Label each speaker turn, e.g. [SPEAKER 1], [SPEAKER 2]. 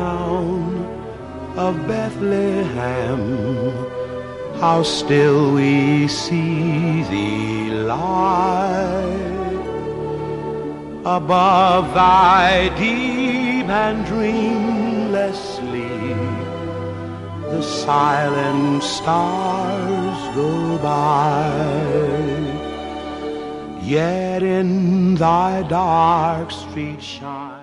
[SPEAKER 1] town of Bethlehem, how still we see thee lie above thy deep and dreamless sleep. The silent stars go by, yet in thy dark street shine